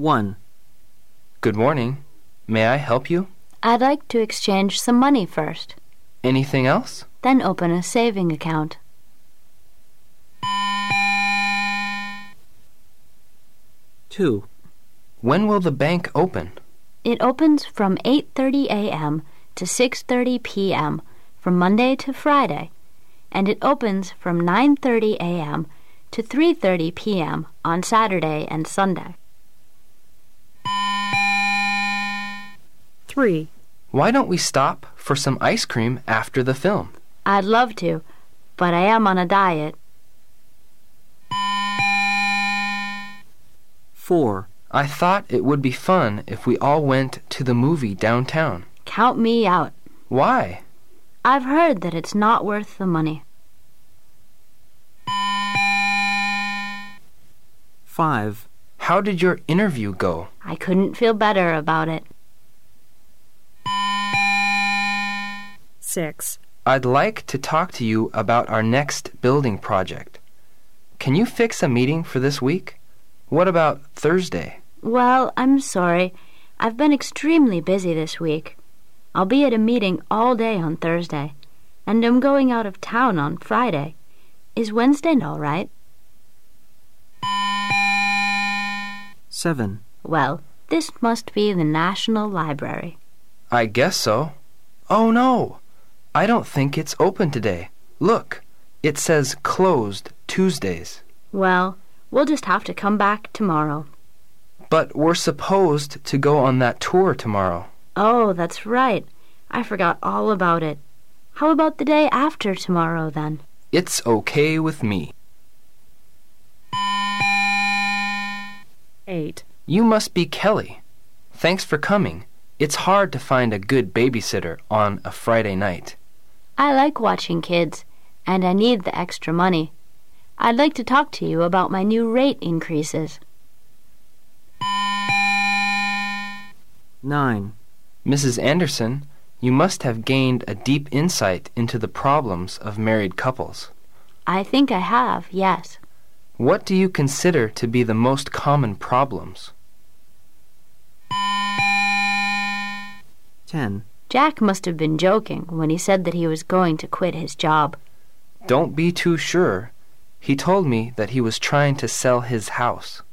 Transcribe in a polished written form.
1. Good morning. May I help you? I'd like to exchange some money first, Anything else? then open a saving account. 2. When will the bank open? It opens from 8:30 a.m. to 6:30 p.m. from Monday to Friday, and it opens from 9:30 a.m. to 3:30 p.m. on Saturday and Sunday. 3. Why don't we stop for some ice cream after the film? I'd love to, but I am on a diet. 4. I thought it would be fun if we all went to the movie downtown. Count me out. Why? I've heard that it's not worth the money. 5. How did your interview go? I couldn't feel better about it. 6. I'd like to talk to you about our next building project. Can you fix a meeting for this week? What about Thursday? Well, I'm sorry. I've been extremely busy this week. I'll be at a meeting all day on Thursday, and I'm going out of town on Friday. Is Wednesday all right? 7. Well, this must be the National Library. I guess so. Oh, no. I don't think it's open today. Look, it says closed Tuesdays. Well, we'll just have to come back tomorrow. But we're supposed to go on that tour tomorrow. Oh, that's right. I forgot all about it. How about the day after tomorrow, then? It's okay with me. 8. You must be Kelly. Thanks for coming. It's hard to find a good babysitter on a Friday night. I like watching kids, and I need the extra money. I'd like to talk to you about my new rate increases. 9. Mrs. Anderson, you must have gained a deep insight into the problems of married couples. I think I have, yes. What do you consider to be the most common problems? 10. Jack must have been joking when he said that he was going to quit his job. Don't be too sure. He told me that he was trying to sell his house.